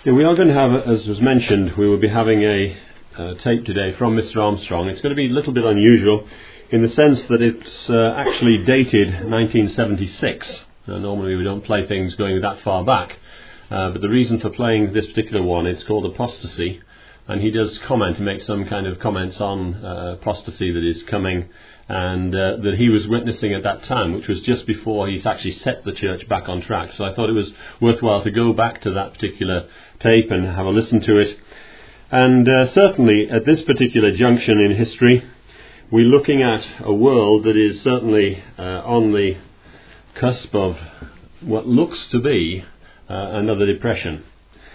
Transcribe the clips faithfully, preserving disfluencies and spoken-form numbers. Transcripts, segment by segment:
Yeah, we are going to have, as was mentioned, we will be having a uh, tape today from Mister Armstrong. It's going to be a little bit unusual in the sense that it's uh, actually dated nineteen seventy-six. Now, normally we don't play things going that far back, uh, but the reason for playing this particular one, it's called Apostasy, and he does comment, make some kind of comments on uh, apostasy that is coming, and uh, that he was witnessing at that time, which was just before he's actually set the church back on track. So I thought it was worthwhile to go back to that particular tape and have a listen to it. And uh, certainly at this particular junction in history, we're looking at a world that is certainly uh, on the cusp of what looks to be uh, another depression.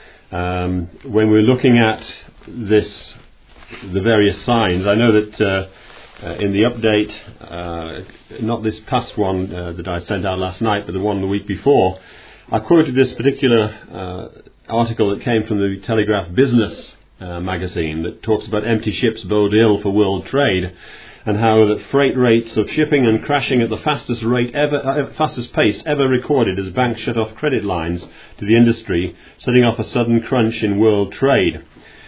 Um, when we're looking at this, the various signs, I know that uh, Uh, in the update, uh, not this past one uh, that I sent out last night, but the one the week before, I quoted this particular uh, article that came from the Telegraph Business uh, magazine that talks about empty ships bode ill for world trade, and how that freight rates of shipping and crashing at the fastest rate ever, uh, fastest pace ever recorded as banks shut off credit lines to the industry, setting off a sudden crunch in world trade.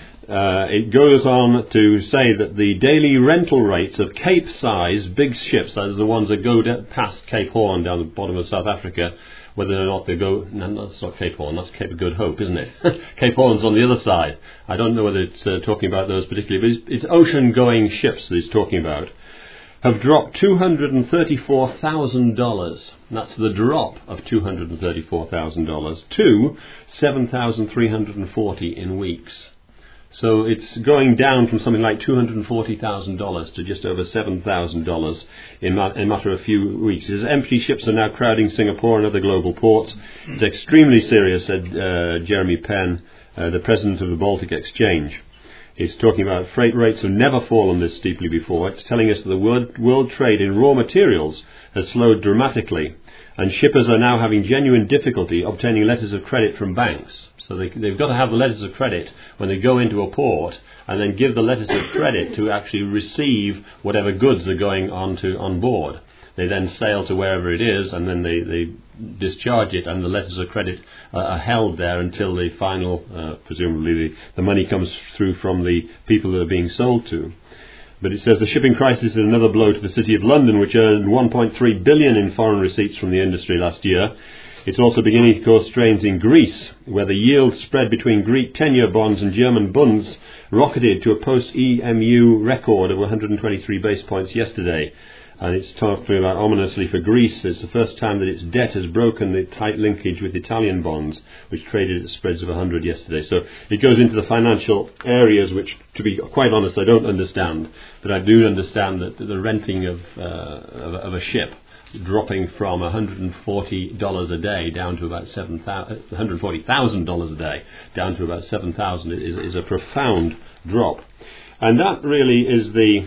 Uh, it goes on to say that the daily rental rates of Cape-size big ships, that is the ones that go de- past Cape Horn down the bottom of South Africa, whether or not they go, no, that's not Cape Horn, that's Cape of Good Hope, isn't it? Cape Horn's on the other side. I don't know whether it's uh, talking about those particularly, but it's, it's ocean-going ships that he's talking about, have dropped two hundred thirty-four thousand dollars. That's the drop of two hundred thirty-four thousand dollars to seven thousand three hundred forty in weeks. So it's going down from something like two hundred forty thousand dollars to just over seven thousand dollars in, ma- in a matter of a few weeks. As empty ships are now crowding Singapore and other global ports, it's extremely serious, said uh, Jeremy Penn, uh, the president of the Baltic Exchange. He's talking about freight rates have never fallen this steeply before. It's telling us that the world, world trade in raw materials has slowed dramatically, and shippers are now having genuine difficulty obtaining letters of credit from banks. So they, they've got to have the letters of credit when they go into a port, and then give the letters of credit to actually receive whatever goods are going on to on board. They then sail to wherever it is, and then they, they discharge it, and the letters of credit uh, are held there until the final, uh, presumably the, the money comes through from the people that are being sold to. But it says the shipping crisis is another blow to the City of London, which earned one point three billion dollars in foreign receipts from the industry last year. It's also beginning to cause strains in Greece, where the yield spread between Greek ten-year bonds and German bunds rocketed to a post-E M U record of one hundred twenty-three base points yesterday. And it's talking about ominously for Greece. It's the first time that its debt has broken the tight linkage with Italian bonds, which traded at spreads of one hundred yesterday. So it goes into the financial areas, which, to be quite honest, I don't understand. But I do understand that the renting of, uh, of, of a ship dropping from one hundred forty dollars a day down to about seven thousand, one hundred forty thousand dollars a day down to about seven thousand is, is a profound drop. And that really is the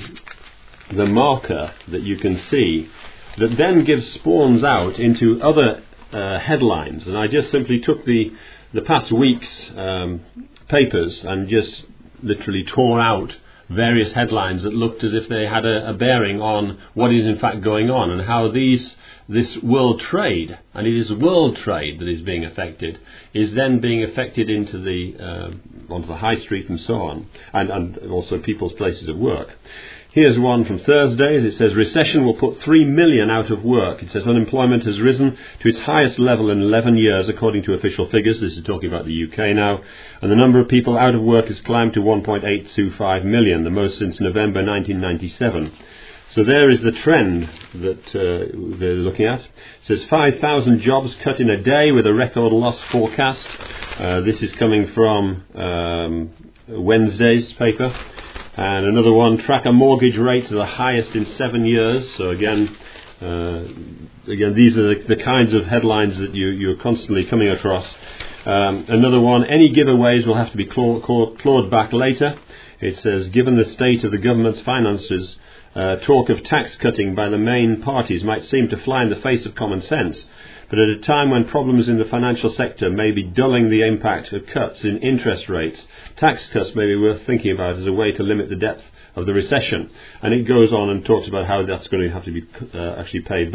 the marker that you can see that then gives spawns out into other uh, headlines. And I just simply took the the past week's um, papers and just literally tore out various headlines that looked as if they had a, a bearing on what is in fact going on, and how these this world trade, and it is world trade that is being affected, is then being affected into the uh, onto the high street and so on, and, and also people's places of work. Here's one from Thursday. It says recession will put three million out of work. It says unemployment has risen to its highest level in eleven years, according to official figures. This is talking about the U K now. And the number of people out of work has climbed to one point eight two five million, the most since November nineteen ninety-seven. So there is the trend that uh, they're looking at. It says five thousand jobs cut in a day with a record loss forecast. Uh, this is coming from um, Wednesday's paper. And another one, tracker mortgage rates are the highest in seven years. So again, uh, again, these are the, the kinds of headlines that you, you're constantly coming across. Um, another one, any giveaways will have to be claw, claw, clawed back later. It says, given the state of the government's finances, uh, talk of tax cutting by the main parties might seem to fly in the face of common sense. But at a time when problems in the financial sector may be dulling the impact of cuts in interest rates, tax cuts may be worth thinking about as a way to limit the depth of the recession. And it goes on and talks about how that's going to have to be uh, actually paid back.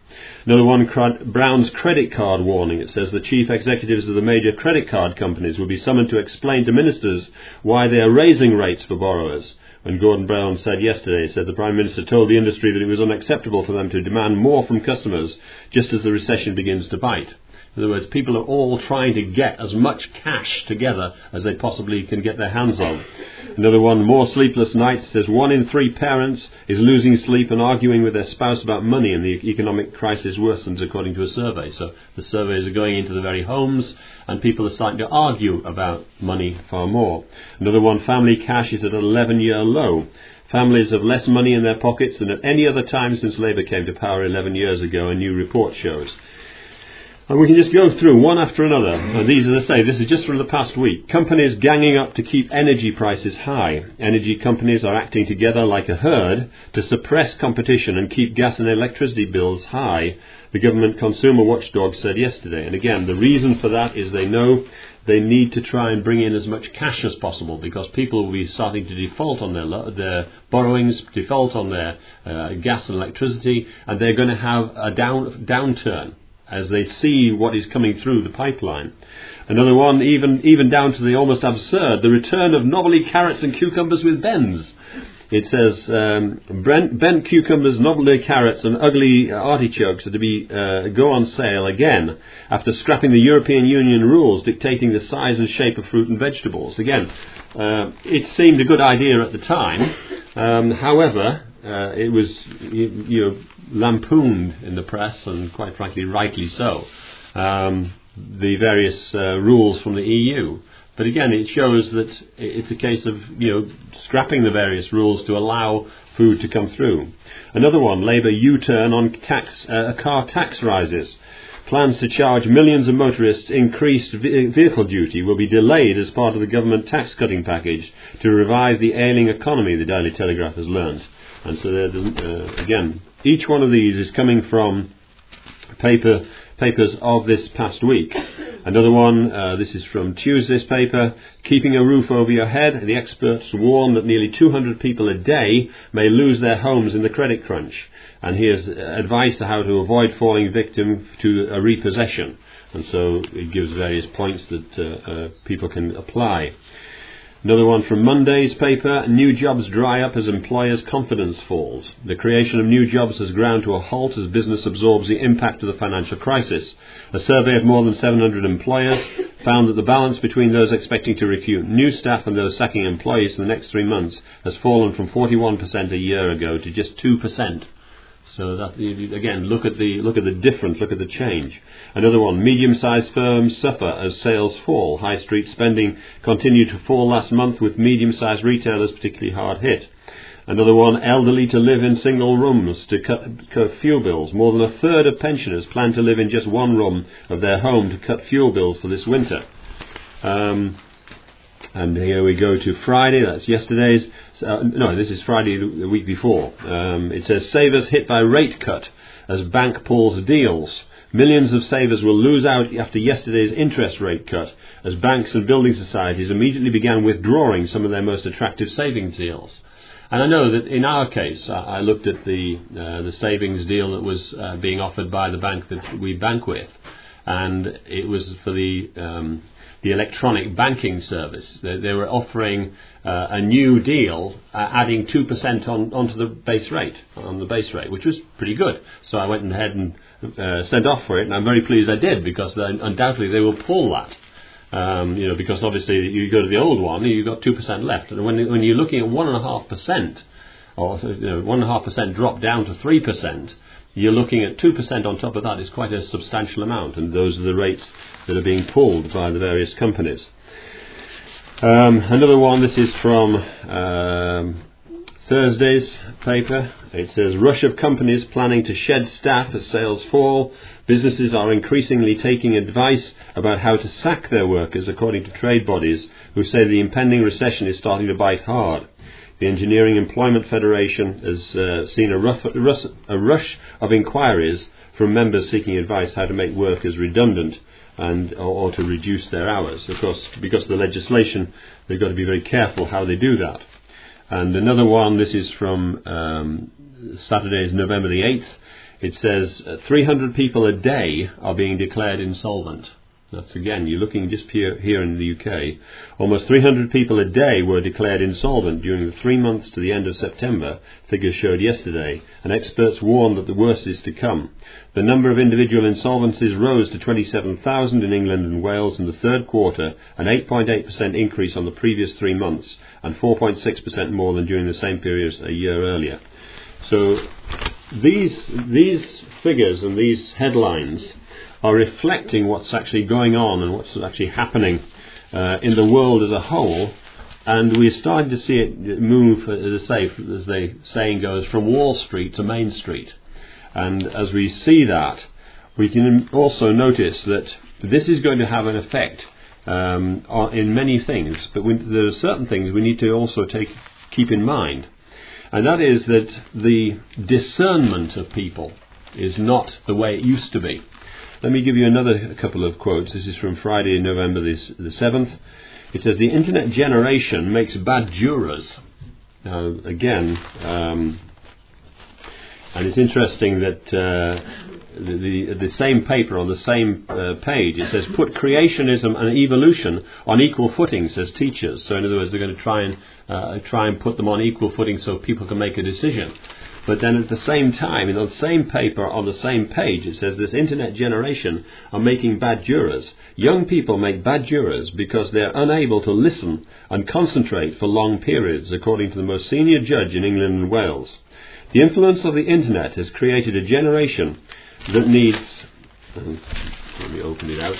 Another one, Brown's credit card warning. It says the chief executives of the major credit card companies will be summoned to explain to ministers why they are raising rates for borrowers. When Gordon Brown said yesterday, he said the Prime Minister told the industry that it was unacceptable for them to demand more from customers just as the recession begins to bite. In other words, people are all trying to get as much cash together as they possibly can get their hands on. Another one, more sleepless nights, says one in three parents is losing sleep and arguing with their spouse about money, and the economic crisis worsens according to a survey. So the surveys are going into the very homes, and people are starting to argue about money far more. Another one, family cash is at an eleven-year low. Families have less money in their pockets than at any other time since Labour came to power eleven years ago, a new report shows. And we can just go through one after another. And these, as I say, this is just from the past week. Companies ganging up to keep energy prices high. Energy companies are acting together like a herd to suppress competition and keep gas and electricity bills high, the government consumer watchdog said yesterday. And again, the reason for that is they know they need to try and bring in as much cash as possible, because people will be starting to default on their, lo- their borrowings, default on their uh, gas and electricity, and they're going to have a down downturn as they see what is coming through the pipeline. Another one, even even down to the almost absurd, the return of novelty carrots and cucumbers with bends. It says, um, bent, bent cucumbers, novelty carrots and ugly artichokes are to be uh, go on sale again after scrapping the European Union rules dictating the size and shape of fruit and vegetables. Again, uh, it seemed a good idea at the time. Um, however, Uh, it was you, you know, lampooned in the press, and quite frankly rightly so, um, the various uh, rules from the E U. But again, it shows that it's a case of you know scrapping the various rules to allow food to come through. Another one, Labour U-turn on tax, uh, car tax rises. Plans to charge millions of motorists increased vehicle duty will be delayed as part of the government tax-cutting package to revive the ailing economy, the Daily Telegraph has learnt. And so, uh, again, each one of these is coming from paper papers of this past week. Another one, uh, this is from Tuesday's paper, keeping a roof over your head. The experts warn that nearly two hundred people a day may lose their homes in the credit crunch. And here's advice to how to avoid falling victim to a repossession. And so it gives various points that uh, uh, people can apply. Another one from Monday's paper, new jobs dry up as employers' confidence falls. The creation of new jobs has ground to a halt as business absorbs the impact of the financial crisis. A survey of more than seven hundred employers found that the balance between those expecting to recruit new staff and those sacking employees in the next three months has fallen from forty-one percent a year ago to just two percent. So that, again, look at the look at the difference, look at the change. Another one, medium-sized firms suffer as sales fall. High street spending continued to fall last month, with medium-sized retailers particularly hard hit. Another one, elderly to live in single rooms to cut, cut fuel bills. More than a third of pensioners plan to live in just one room of their home to cut fuel bills for this winter. Um... And here we go to Friday, that's yesterday's, uh, no, this is Friday the week before. Um, it says, savers hit by rate cut as bank pulls deals. Millions of savers will lose out after yesterday's interest rate cut, as banks and building societies immediately began withdrawing some of their most attractive savings deals. And I know that in our case, I looked at the uh, the savings deal that was uh, being offered by the bank that we bank with, and it was for the... Um, the electronic banking service. They, they were offering uh, a new deal, uh, adding two percent on onto the base rate, on the base rate, which was pretty good. So I went ahead and uh, sent off for it, and I'm very pleased I did, because undoubtedly they will pull that. Um, you know, because obviously you go to the old one, you've got two percent left, and when when you're looking at one and a half percent, or you know, one and a half percent drop down to three percent. You're looking at two percent on top of that is quite a substantial amount, and those are the rates that are being pulled by the various companies. Um, another one, this is from um, Thursday's paper. It says, rush of companies planning to shed staff as sales fall. Businesses are increasingly taking advice about how to sack their workers, according to trade bodies, who say the impending recession is starting to bite hard. The Engineering Employment Federation has uh, seen a, rough, a rush of inquiries from members seeking advice how to make workers redundant and or, or to reduce their hours. Of course, because of the legislation, they've got to be very careful how they do that. And another one, this is from um, Saturday's November the eighth. It says uh, three hundred people a day are being declared insolvent. That's again, you're looking just here, here in the U K. Almost three hundred people a day were declared insolvent during the three months to the end of September, figures showed yesterday, and experts warn that the worst is to come. The number of individual insolvencies rose to twenty-seven thousand in England and Wales in the third quarter, an eight point eight percent increase on the previous three months, and four point six percent more than during the same period a year earlier. So these, these figures and these headlines are reflecting what's actually going on and what's actually happening uh, in the world as a whole, and we're starting to see it move, as I say, as the saying goes, from Wall Street to Main Street. And as we see that, we can also notice that this is going to have an effect um, on, in many things, but we, there are certain things we need to also take keep in mind, and that is that the discernment of people is not the way it used to be. Let me give you another couple of quotes. This is from Friday, November the seventh. It says, "The internet generation makes bad jurors." Now, again, um, and it's interesting that uh, the, the, the same paper on the same uh, page, it says, "Put creationism and evolution on equal footing," says teachers. So in other words, they're going to try and uh, try and put them on equal footing so people can make a decision. But then at the same time, in the same paper on the same page, it says this internet generation are making bad jurors. Young people make bad jurors because they're unable to listen and concentrate for long periods, according to the most senior judge in England and Wales. The influence of the internet has created a generation that needs... Let me open it out.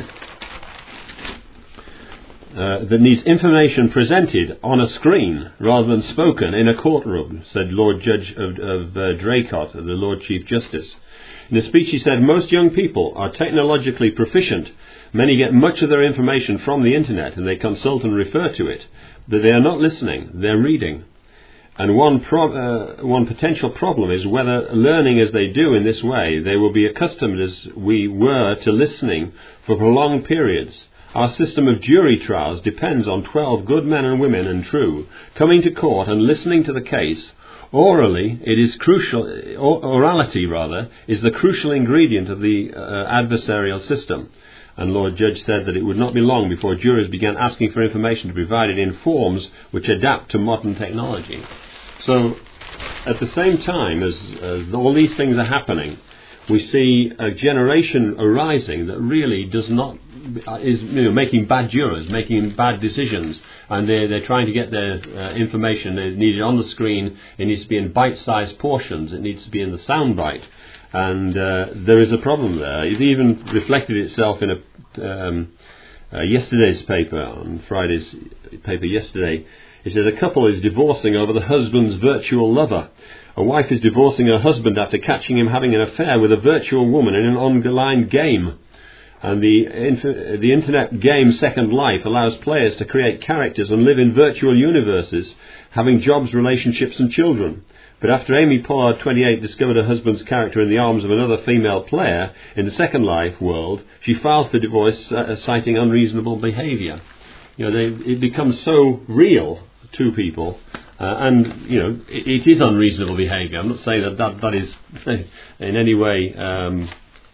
Uh, that needs information presented on a screen rather than spoken in a courtroom, said Lord Judge of, of uh, Draycott, the Lord Chief Justice. In a speech he said, "Most young people are technologically proficient. Many get much of their information from the internet and they consult and refer to it. But they are not listening, they're reading. And one, pro- uh, one potential problem is whether, learning as they do in this way, they will be accustomed as we were to listening for prolonged periods. Our system of jury trials depends on twelve good men and women and true coming to court and listening to the case. Orally, it is crucial, or, orality rather, is the crucial ingredient of the uh, adversarial system." And Lord Judge said that it would not be long before jurors began asking for information to be provided in forms which adapt to modern technology. So, at the same time as, as all these things are happening, we see a generation arising that really does not, is you know, making bad jurors, making bad decisions, and they're, they're trying to get their uh, information. They need it on the screen. It needs to be in bite-sized portions. It needs to be in the soundbite. And uh, there is a problem there. It even reflected itself in a um, uh, yesterday's paper, on Friday's paper yesterday. It says, "A couple is divorcing over the husband's virtual lover. A wife is divorcing her husband after catching him having an affair with a virtual woman in an online game. And the, inf- the internet game Second Life allows players to create characters and live in virtual universes, having jobs, relationships and children. But after Amy Pollard, twenty-eight, discovered her husband's character in the arms of another female player in the Second Life world, she filed for divorce, uh, citing unreasonable behaviour." You know, they, it becomes so real to people. Uh, and, you know, it, it is unreasonable behaviour. I'm not saying that that, that is in any way um,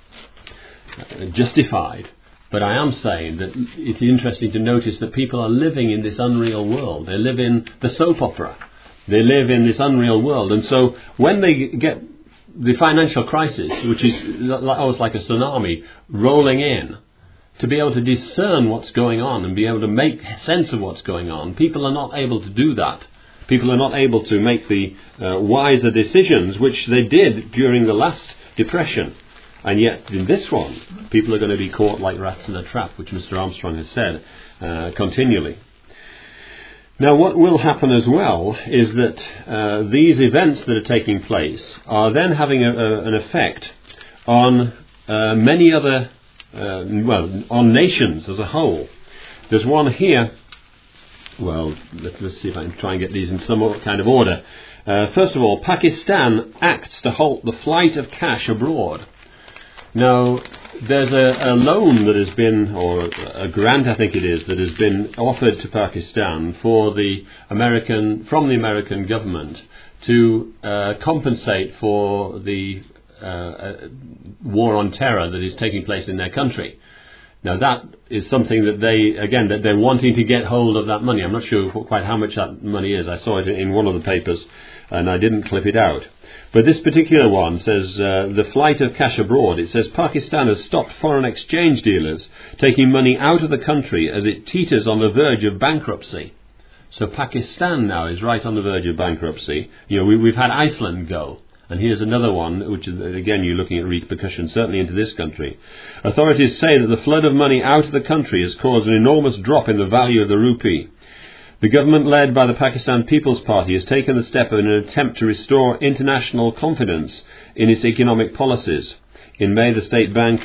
justified. But I am saying that it's interesting to notice that people are living in this unreal world. They live in the soap opera. They live in this unreal world. And so when they get the financial crisis, which is almost like a tsunami, rolling in, to be able to discern what's going on and be able to make sense of what's going on, people are not able to do that. People are not able to make the uh, wiser decisions, which they did during the last depression. And yet, in this one, people are going to be caught like rats in a trap, which Mister Armstrong has said uh, continually. Now, what will happen as well is that uh, these events that are taking place are then having a, a, an effect on uh, many other, uh, well, on nations as a whole. There's one here. Well, let, let's see if I can try and get these in some kind of order. Uh, first of all, Pakistan acts to halt the flight of cash abroad. Now, there's a, a loan that has been, or a grant I think it is, that has been offered to Pakistan for the American, from the American government to uh, compensate for the uh, war on terror that is taking place in their country. Now that is something that they, again, that they're wanting to get hold of that money. I'm not sure quite how much that money is. I saw it in one of the papers and I didn't clip it out. But this particular one says, uh, the flight of cash abroad. It says Pakistan has stopped foreign exchange dealers taking money out of the country as it teeters on the verge of bankruptcy. So Pakistan now is right on the verge of bankruptcy. You know, we, we've had Iceland go. And here's another one, which is, again, you're looking at repercussions, certainly into this country. Authorities say that the flood of money out of the country has caused an enormous drop in the value of the rupee. The government, led by the Pakistan People's Party, has taken the step in an attempt to restore international confidence in its economic policies. In May, the State Bank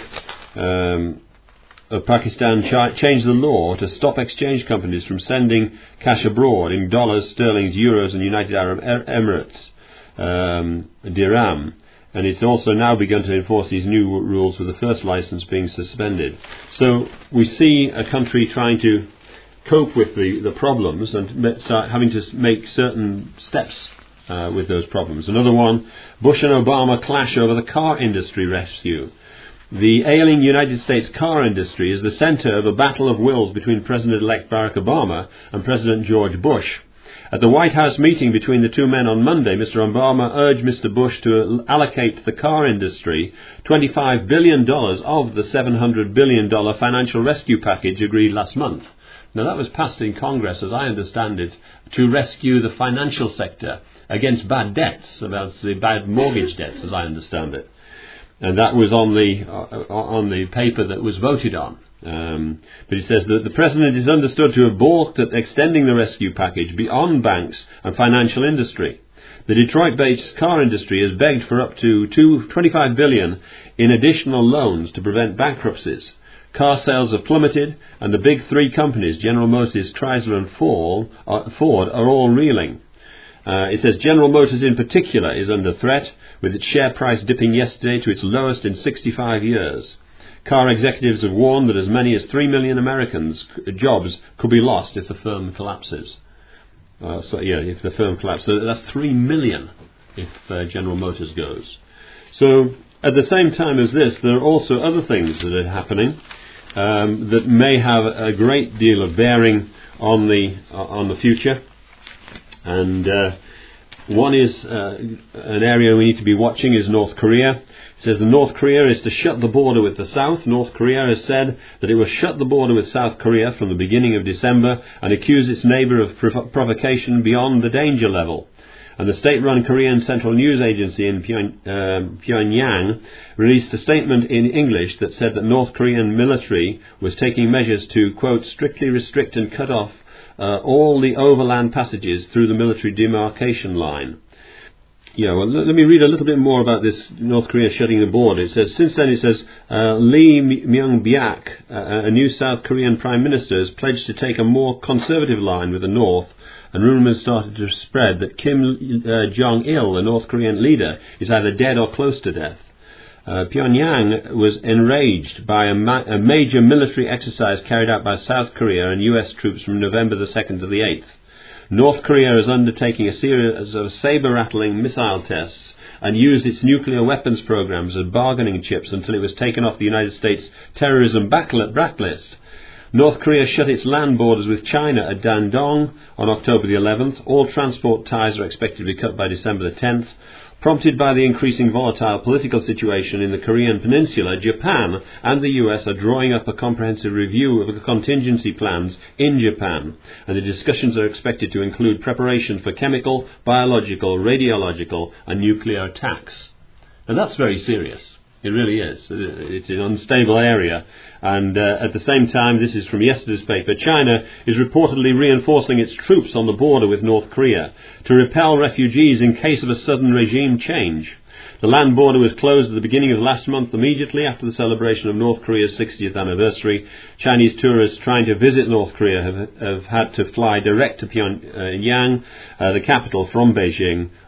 um, of Pakistan ch- changed the law to stop exchange companies from sending cash abroad in dollars, sterling, euros and United Arab Emirates. Um, dirham, and it's also now begun to enforce these new rules with the first license being suspended. So we see a country trying to cope with the, the problems and start having to make certain steps uh, with those problems. Another one, Bush and Obama clash over the car industry rescue. The ailing United States car industry is the center of a battle of wills between President-elect Barack Obama and President George Bush. At the White House meeting between the two men on Monday, Mister Obama urged Mister Bush to allocate to the car industry twenty-five billion dollars of the seven hundred billion dollars financial rescue package agreed last month. Now that was passed in Congress, as I understand it, to rescue the financial sector against bad debts, about the bad mortgage debts, as I understand it. And that was on the uh, on the paper that was voted on. Um, but he says that the President is understood to have balked at extending the rescue package beyond banks and financial industry. The Detroit-based car industry has begged for up to twenty-five billion dollars in additional loans to prevent bankruptcies. Car sales have plummeted, and the big three companies, General Motors, Chrysler and Ford, are all reeling. Uh, it says General Motors in particular is under threat, with its share price dipping yesterday to its lowest in sixty-five years. Car executives have warned that as many as three million Americans' jobs could be lost if the firm collapses. Uh, so, yeah, if the firm collapses. So that's three million if uh, General Motors goes. So at the same time as this, there are also other things that are happening um, that may have a great deal of bearing on the uh, on the future. And uh, one is uh, an area we need to be watching is North Korea. It says that North Korea is to shut the border with the South. North Korea has said that it will shut the border with South Korea from the beginning of December and accuse its neighbour of prov- provocation beyond the danger level. And the state-run Korean Central News Agency in Pyong, uh, Pyongyang released a statement in English that said that North Korean military was taking measures to, quote, strictly restrict and cut off uh, all the overland passages through the military demarcation line. Yeah, well, let me read a little bit more about this North Korea shutting the border. It says, since then, it says, uh, Lee Myung-byak, uh, a new South Korean Prime Minister, has pledged to take a more conservative line with the North, and rumours started to spread that Kim uh, Jong-il, the North Korean leader, is either dead or close to death. Uh, Pyongyang was enraged by a, ma- a major military exercise carried out by South Korea and U S troops from November the second to the eighth. North Korea is undertaking a series of saber-rattling missile tests and used its nuclear weapons programs as bargaining chips until it was taken off the United States terrorism blacklist. North Korea shut its land borders with China at Dandong on October the eleventh. All transport ties are expected to be cut by December the tenth. Prompted by the increasing volatile political situation in the Korean peninsula, Japan and the U S are drawing up a comprehensive review of the contingency plans in Japan, and the discussions are expected to include preparation for chemical, biological, radiological and nuclear attacks. And that's very serious. It really is. It's an unstable area. And uh, at the same time, this is from yesterday's paper, China is reportedly reinforcing its troops on the border with North Korea to repel refugees in case of a sudden regime change. The land border was closed at the beginning of last month, immediately after the celebration of North Korea's sixtieth anniversary. Chinese tourists trying to visit North Korea have, have had to fly direct to Pyongyang, uh, the capital, from Beijing,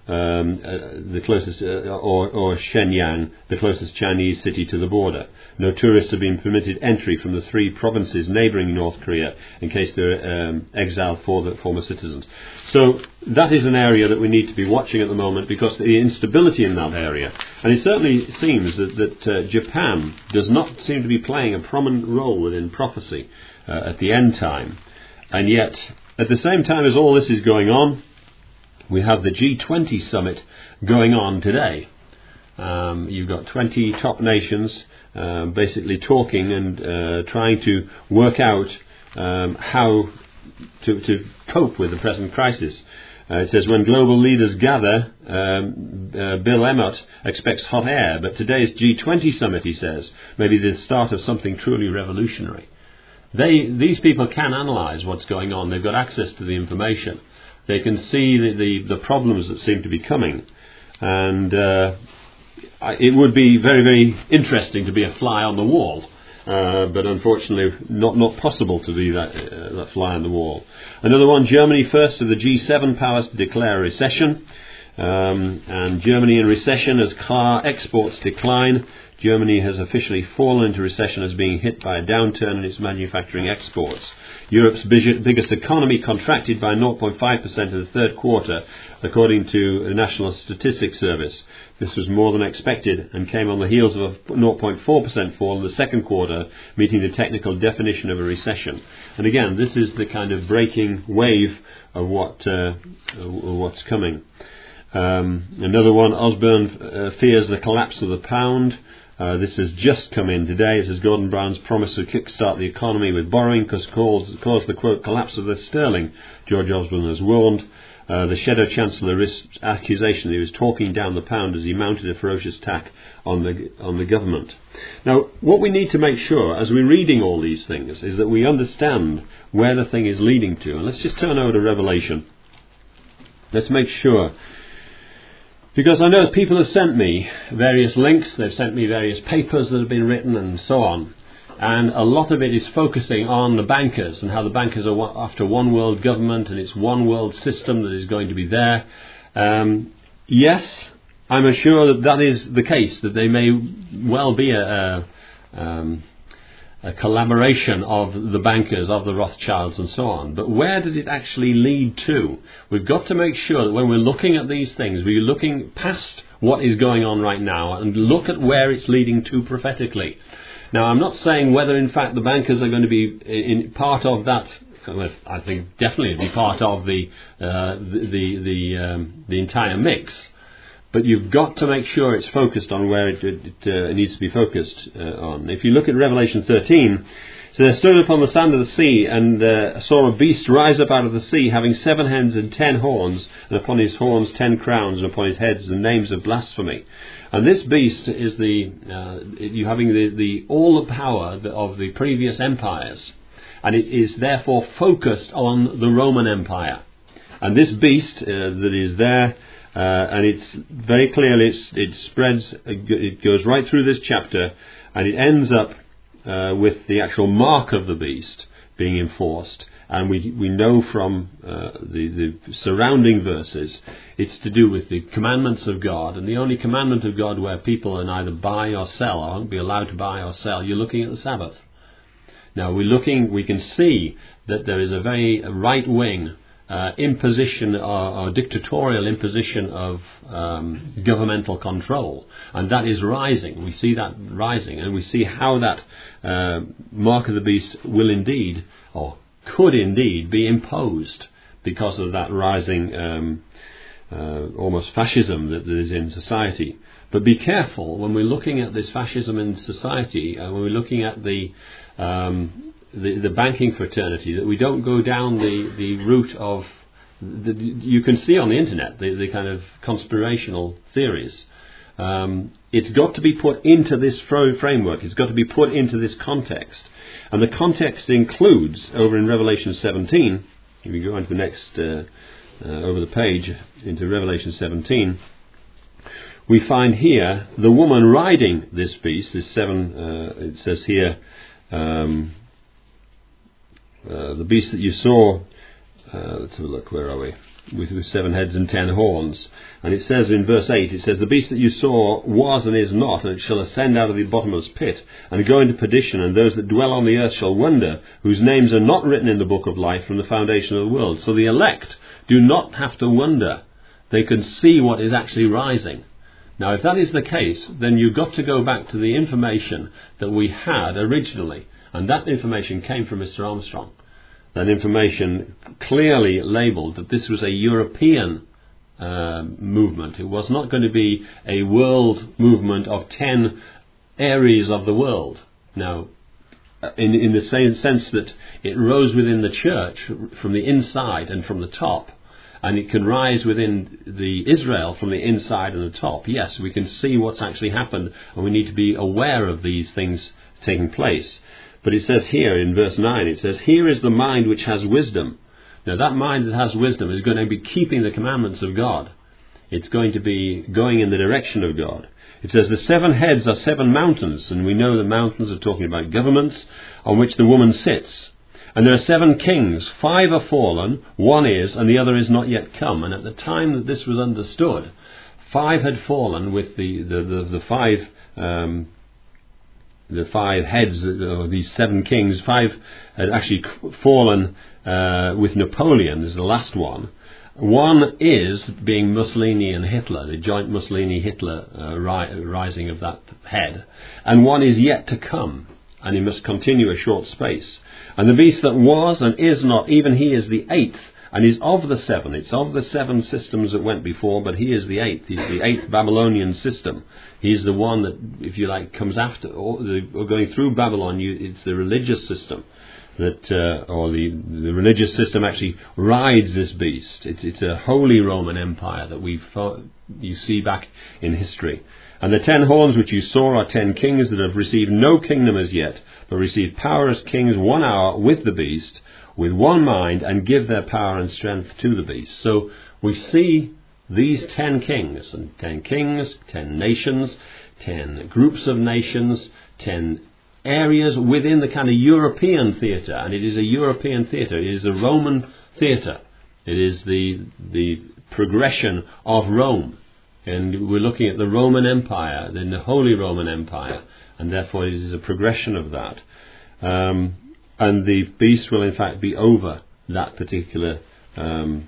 um, uh, the closest, uh, or, or Shenyang, the closest Chinese city to the border. No tourists have been permitted entry from the three provinces neighbouring North Korea in case they're um, exiled for the former citizens. So that is an area that we need to be watching at the moment, because the instability in that area, and it certainly seems that, that uh, Japan does not seem to be playing a prominent role within prophecy uh, at the end time. And yet, at the same time as all this is going on, we have the G twenty summit going on today. Um, you've got twenty top nations uh, basically talking and uh, trying to work out um, how to, to cope with the present crisis. Uh, it says, when global leaders gather, um, uh, Bill Emmott expects hot air, but today's G twenty summit, he says, may be the start of something truly revolutionary. They, these people can analyse what's going on. They've got access to the information. They can see the, the, the problems that seem to be coming. And uh, it would be very, very interesting to be a fly on the wall. Uh, but unfortunately not, not possible to be that, uh, that fly on the wall. Another one, Germany, first of the G seven powers to declare a recession. Um, and Germany in recession as car exports decline. Germany has officially fallen into recession as being hit by a downturn in its manufacturing exports. Europe's biggest economy contracted by zero point five percent in the third quarter, according to the National Statistics Service. This was more than expected and came on the heels of a zero point four percent fall in the second quarter, meeting the technical definition of a recession. And again, this is the kind of breaking wave of what uh, what's coming. Um, another one, Osborne uh, fears the collapse of the pound. Uh, this has just come in today. It says Gordon Brown's promise to kickstart the economy with borrowing could cause, cause the, quote, collapse of the sterling, George Osborne has warned. Uh, the Shadow Chancellor risked accusation that he was talking down the pound as he mounted a ferocious attack on the, on the government. Now, what we need to make sure, as we're reading all these things, is that we understand where the thing is leading to. And let's just turn over to Revelation. Let's make sure. Because I know people have sent me various links, they've sent me various papers that have been written and so on. And a lot of it is focusing on the bankers and how the bankers are after one world government and it's one world system that is going to be there. Um, yes, I'm sure that that is the case, that they may well be a... a um, a collaboration of the bankers, of the Rothschilds and so on. But where does it actually lead to? We've got to make sure that when we're looking at these things, we're looking past what is going on right now and look at where it's leading to prophetically. Now, I'm not saying whether in fact the bankers are going to be in part of that. Well, I think definitely be part of the uh, the the the, um, the entire mix. But you've got to make sure it's focused on where it, it, it uh, needs to be focused uh, on. If you look at Revelation thirteen, so there stood upon the sand of the sea, and uh, saw a beast rise up out of the sea, having seven heads and ten horns, and upon his horns ten crowns, and upon his heads the names of blasphemy. And this beast is the uh, you having the, the all the power of the previous empires, and it is therefore focused on the Roman Empire. And this beast uh, that is there. Uh, and it's very clearly, it's, it spreads, it goes right through this chapter, and it ends up uh, with the actual mark of the beast being enforced. And we we know from uh, the, the surrounding verses, it's to do with the commandments of God. And the only commandment of God where people are neither buy or sell, or won't be allowed to buy or sell, you're looking at the Sabbath. Now we're looking, we can see that there is a very right wing Uh, imposition or, or dictatorial imposition of um, governmental control, and that is rising. We see that rising, and we see how that uh, mark of the beast will indeed, or could indeed, be imposed because of that rising um, uh, almost fascism that there is in society. But be careful when we're looking at this fascism in society, uh, when we're looking at the um, The, the banking fraternity, that we don't go down the, the route of, the, you can see on the internet, the, the kind of conspirational theories. Um, it's got to be put into this framework, it's got to be put into this context. And the context includes, over in Revelation seventeen, if we go on to the next, uh, uh, over the page, into Revelation seventeen, we find here the woman riding this beast, this seven, uh, it says here, um, Uh, the beast that you saw uh, let's have a look, where are we? With, with seven heads and ten horns. And it says in verse eight, it says, "The beast that you saw was and is not, and it shall ascend out of the bottomless pit, and go into perdition, and those that dwell on the earth shall wonder, whose names are not written in the book of life from the foundation of the world." So the elect do not have to wonder. They can see what is actually rising. Now, if that is the case, then you've got to go back to the information that we had originally, and that information came from Mister Armstrong. That information clearly labelled that this was a European uh, movement. It was not going to be a world movement of ten areas of the world. Now, in, in the same sense that it rose within the church from the inside and from the top, and it can rise within the Israel from the inside and the top. Yes, we can see what's actually happened, and we need to be aware of these things taking place. But it says here in verse nine, it says, "Here is the mind which has wisdom." Now that mind that has wisdom is going to be keeping the commandments of God. It's going to be going in the direction of God. It says, "The seven heads are seven mountains," and we know the mountains are talking about governments on which the woman sits. "And there are seven kings, five are fallen, one is, and the other is not yet come." And at the time that this was understood, five had fallen with the, the, the, the five um, the five heads of these seven kings. Five had actually fallen uh, with Napoleon as the last one. One is being Mussolini and Hitler, the joint Mussolini-Hitler uh, ri- rising of that head. And one is yet to come, and he must continue a short space. "And the beast that was and is not, even he is the eighth, and is of the seven." It's of the seven systems that went before, but he is the eighth. He's the eighth Babylonian system. He's the one that, if you like, comes after, or, the, or going through Babylon. You, it's the religious system that, uh, or the, the religious system actually rides this beast. It's, it's a holy Roman Empire that we you see back in history. "And the ten horns which you saw are ten kings that have received no kingdom as yet, but receive power as kings one hour with the beast, with one mind, and give their power and strength to the beast." So we see these ten kings, and ten kings, ten nations, ten groups of nations, ten areas within the kind of European theatre, and it is a European theatre. It is a Roman theatre. It is the the progression of Rome. And we're looking at the Roman Empire, then the Holy Roman Empire, and therefore it is a progression of that. Um, and the beast will in fact be over that particular um,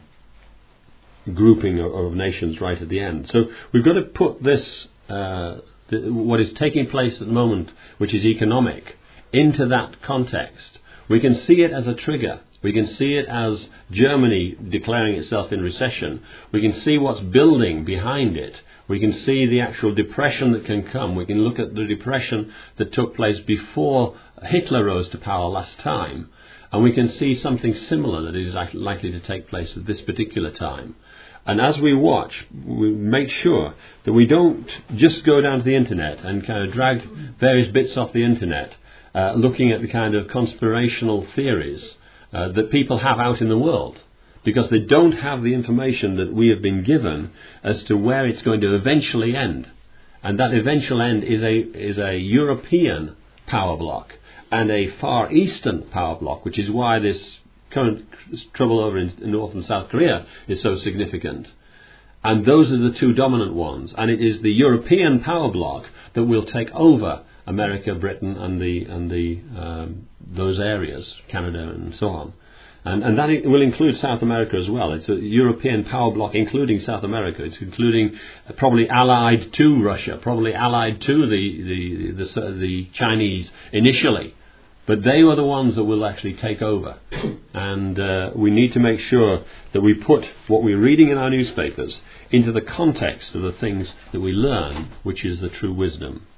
grouping of, of nations right at the end. So we've got to put this, uh, the, what is taking place at the moment, which is economic, into that context. We can see it as a trigger. We can see it as Germany declaring itself in recession. We can see what's building behind it. We can see the actual depression that can come. We can look at the depression that took place before Hitler rose to power last time. And we can see something similar that is likely to take place at this particular time. And as we watch, we make sure that we don't just go down to the internet and kind of drag various bits off the internet, uh, looking at the kind of conspirational theories Uh, that people have out in the world, because they don't have the information that we have been given as to where it's going to eventually end. And that eventual end is a is a European power block and a Far Eastern power block, which is why this current trouble over in North and South Korea is so significant. And those are the two dominant ones. And it is the European power block that will take over America, Britain, and the and the um, those areas, Canada, and so on, and and that will include South America as well. It's a European power block, including South America. It's including uh, probably allied to Russia, probably allied to the the the, the, the Chinese initially, but they were the ones that will actually take over. And uh, we need to make sure that we put what we're reading in our newspapers into the context of the things that we learn, which is the true wisdom.